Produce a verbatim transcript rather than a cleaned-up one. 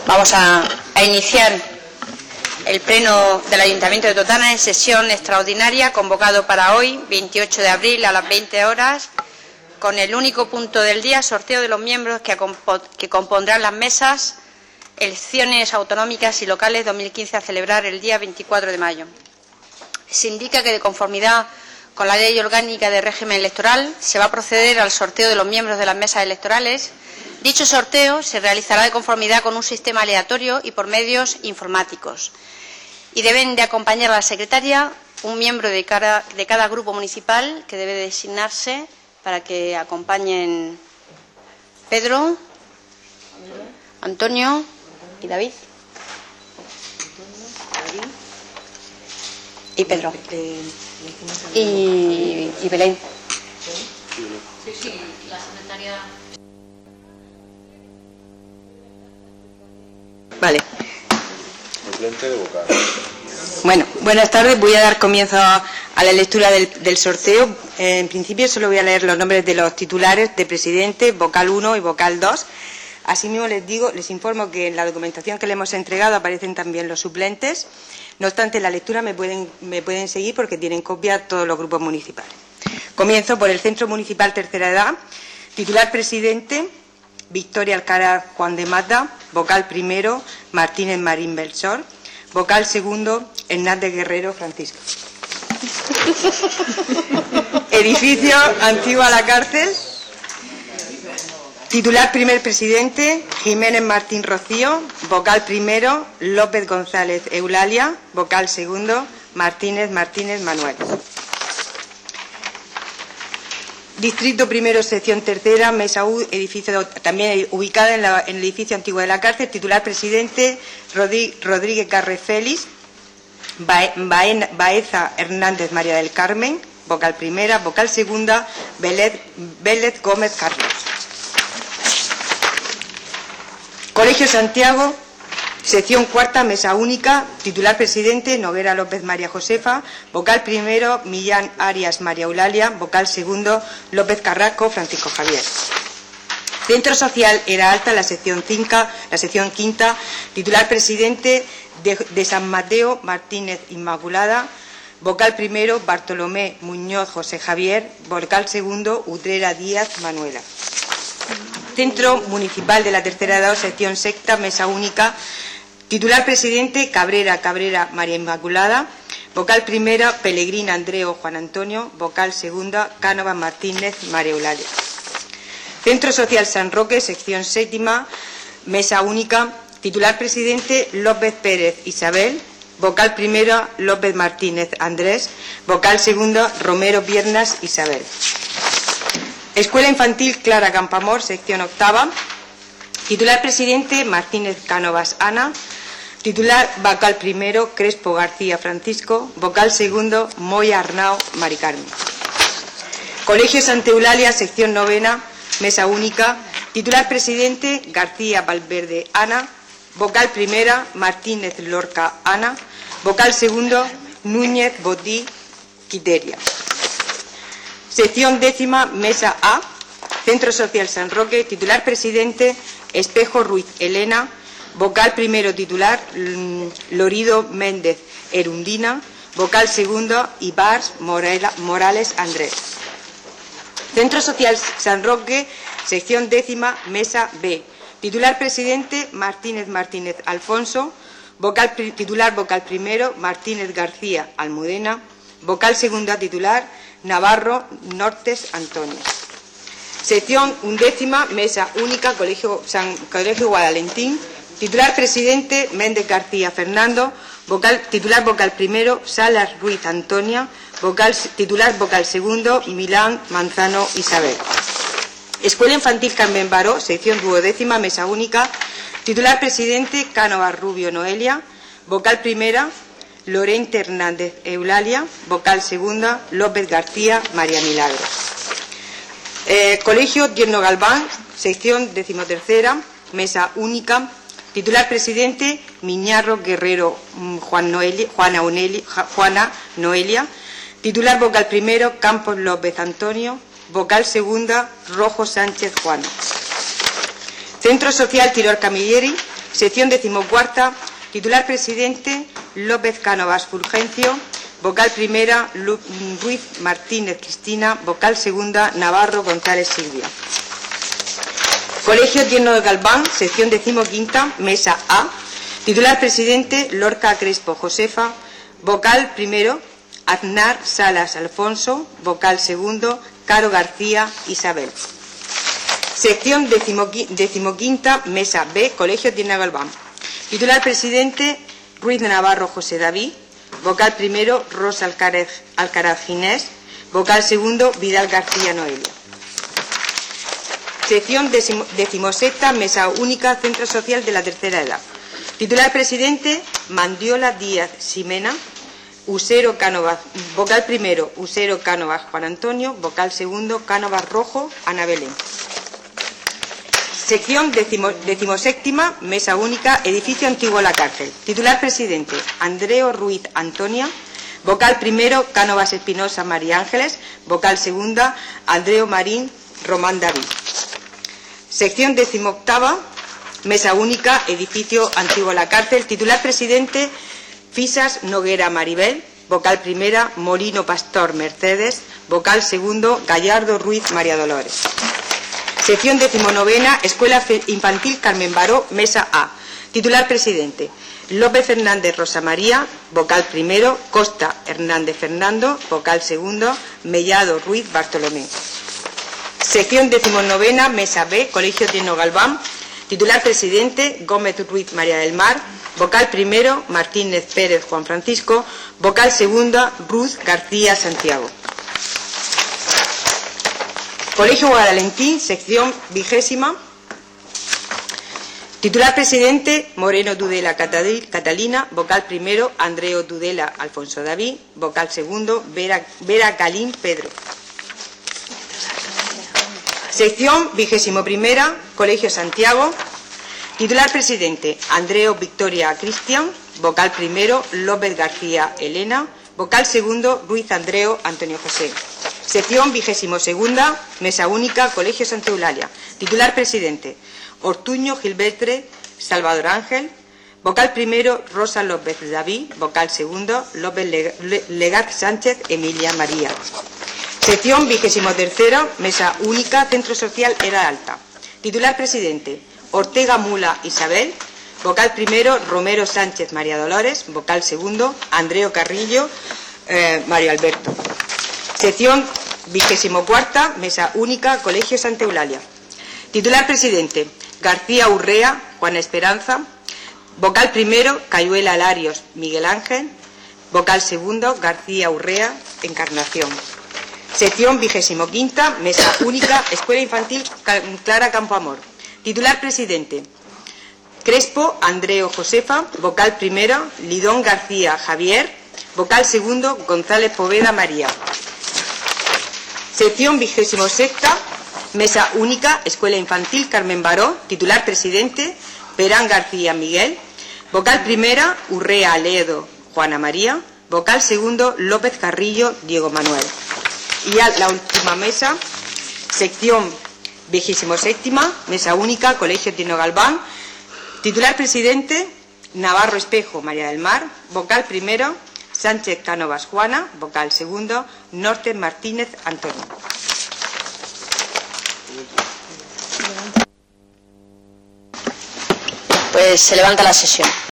Vamos a, a iniciar el pleno del Ayuntamiento de Totana en sesión extraordinaria convocado para hoy, veintiocho de abril, a las veinte horas, con el único punto del día, sorteo de los miembros que, que compondrán las mesas, elecciones autonómicas y locales dos mil quince a celebrar el día veinticuatro de mayo. Se indica que, de conformidad con la Ley Orgánica de Régimen Electoral, se va a proceder al sorteo de los miembros de las mesas electorales. Dicho sorteo se realizará de conformidad con un sistema aleatorio y por medios informáticos. Y deben de acompañar a la secretaria un miembro de cada, de cada grupo municipal que debe designarse para que acompañen Pedro, Antonio y David. Y Pedro. Y, y Belén. Sí, sí, la secretaria. Vale. Suplente de vocal. Bueno, buenas tardes. Voy a dar comienzo a, a la lectura del, del sorteo. Eh, en principio solo voy a leer los nombres de los titulares de presidente, vocal uno y vocal dos. Asimismo les digo, les informo que en la documentación que le hemos entregado aparecen también los suplentes. No obstante, la lectura me pueden, me pueden seguir porque tienen copia todos los grupos municipales. Comienzo por el Centro Municipal Tercera Edad. Titular presidente, Victoria Alcaraz Juan de Mata. Vocal primero, Martínez Marín Belsor. Vocal segundo, Hernández Guerrero Francisco. Edificio Antigua La Cárcel. Titular primer presidente, Jiménez Martín Rocío. Vocal primero, López González Eulalia. Vocal segundo, Martínez Martínez Manuel. Distrito primero, sección tercera, Mesa U, edificio también ubicada en, la, en el edificio antiguo de la cárcel. Titular presidente, Rodríguez Carre Félix. Baeza Hernández María del Carmen. Vocal primera. Vocal segunda, Vélez, Vélez Gómez Carlos. Colegio Santiago, sección cuarta, mesa única. Titular presidente, Noguera López María Josefa. Vocal primero, Millán Arias María Eulalia. Vocal segundo, López Carrasco Francisco Javier. Centro Social Era Alta, la sección cinca, la sección quinta. Titular presidente, de, de San Mateo Martínez Inmaculada. Vocal primero, Bartolomé Muñoz José Javier. Vocal segundo, Utrera Díaz Manuela. Centro Municipal de la Tercera Edad, sección sexta, mesa única. Titular presidente, Cabrera Cabrera María Inmaculada. Vocal primera, Pellegrina Andreo Juan Antonio. Vocal segunda, Cánovas Martínez María Eulalia. Centro Social San Roque, sección séptima, mesa única. Titular presidente, López Pérez Isabel. Vocal primera, López Martínez Andrés. Vocal segunda, Romero Piernas Isabel. Escuela Infantil Clara Campamor, sección octava. Titular presidente, Martínez Cánovas Ana. Titular vocal primero, Crespo García Francisco. Vocal segundo, Moya Arnao Mari Carmen. Colegio Santa Eulalia, sección novena, mesa única. Titular presidente, García Valverde Ana. Vocal primera, Martínez Lorca Ana. Vocal segundo, Núñez Botí Quiteria. Sección décima, mesa A, Centro Social San Roque. Titular presidente, Espejo Ruiz Elena. Vocal primero titular, Lorido Méndez Erundina. Vocal segundo, Ibars Morales Andrés. Centro Social San Roque, sección décima, mesa B. Titular presidente, Martínez Martínez Alfonso. Vocal titular vocal primero, Martínez García Almudena. Vocal segunda titular, Navarro Nortes Antonio. Sección undécima, mesa única, Colegio, San, Colegio Guadalentín. Titular presidente, Méndez García Fernando. Vocal, titular vocal primero, Salas Ruiz Antonia. Vocal, titular vocal segundo, Milán Manzano Isabel. Escuela Infantil Carmen Baró, sección duodécima, mesa única. Titular presidente, Cánovas Rubio Noelia. Vocal primera, Lorente Hernández Eulalia. Vocal segunda, López García María Milagros. Eh, Colegio Tierno Galván, sección decimotercera, mesa única. Titular presidente, Miñarro Guerrero Juan Noelia, Juana, Onelia, Juana Noelia. Titular vocal primero, Campos López Antonio. Vocal segunda, Rojo Sánchez Juana. Centro Social Tiror Camilleri. Sección decimocuarta, titular presidente López Cánovas Fulgencio, vocal primera Lu Ruiz Martínez Cristina, vocal segunda Navarro González Silvia. Colegio Tierno de Galván, sección decimoquinta, mesa A, titular presidente Lorca Crespo Josefa, vocal primero Aznar Salas Alfonso, vocal segundo Caro García Isabel. Sección decimoquinta, mesa B, Colegio Tierno de Galván. Titular presidente Ruiz de Navarro José David, vocal primero Rosa Alcaraz, Alcaraz Ginés, vocal segundo Vidal García Noelia. Sección decimosexta, mesa única, Centro Social de la Tercera Edad. Titular presidente Mandiola Díaz Ximena, Usero Cánovas, vocal primero Usero Cánovas Juan Antonio, vocal segundo Cánovas Rojo Ana Belén. Sección decimo, decimoséptima, mesa única, edificio antiguo La Cárcel. Titular presidente Andreo Ruiz Antonia, vocal primero Cánovas Espinosa María Ángeles, vocal segunda Andreo Marín Román David. Sección decimoctava, mesa única, edificio antiguo La Cárcel. Titular presidente Fisas Noguera Maribel, vocal primera Molino Pastor Mercedes, vocal segundo Gallardo Ruiz María Dolores. Sección decimonovena, Escuela Infantil Carmen Baró, mesa A. Titular presidente López Hernández Rosa María, vocal primero Costa Hernández Fernando, vocal segundo Mellado Ruiz Bartolomé. Sección decimonovena, mesa B, Colegio Tierno Galván. Titular presidente Gómez Ruiz María del Mar, vocal primero Martínez Pérez Juan Francisco, vocal segunda Ruth García Santiago. Colegio Guadalentín, sección vigésima. Titular presidente Moreno Tudela Catalina, vocal primero Andreo Tudela Alfonso David, vocal segundo Vera, Vera Calín Pedro. Sección vigésimo primera, Colegio Santiago. Titular presidente Andreo Victoria Cristian, vocal primero López García Elena, vocal segundo Ruiz Andreo Antonio José. Sección vigésimo segunda, mesa única, Colegio Santa Eulalia. Titular presidente Ortuño Gilbertre Salvador Ángel, vocal primero Rosa López David, vocal segundo López Legaz Sánchez Emilia María. Sección vigésimo tercera, mesa única, Centro Social Era Alta. Titular presidente Ortega Mula Isabel, vocal primero Romero Sánchez María Dolores, vocal segundo Andreo Carrillo eh, Mario Alberto. Sección vigésimo cuarta, mesa única, Colegio Santa Eulalia. Titular presidente García Urrea Juana Esperanza, vocal primero Cayuela Larios Miguel Ángel, vocal segundo García Urrea Encarnación. Sección vigésimo quinta, mesa única, Escuela Infantil Clara Campoamor. Titular presidente Crespo Andreo Josefa, vocal primero Lidón García Javier, vocal segundo González Poveda María. Sección vigésimo sexta, mesa única, Escuela Infantil Carmen Baró. Titular presidente Perán García Miguel, vocal primera Urrea Ledo Juana María, vocal segundo López Carrillo Diego Manuel. Y a la última mesa, sección vigésimo séptima, mesa única, Colegio Tierno Galván. Titular presidente Navarro Espejo María del Mar, vocal primero Sánchez Cánovas Juana, vocal segundo Norte Martínez Antonio. Pues se levanta la sesión.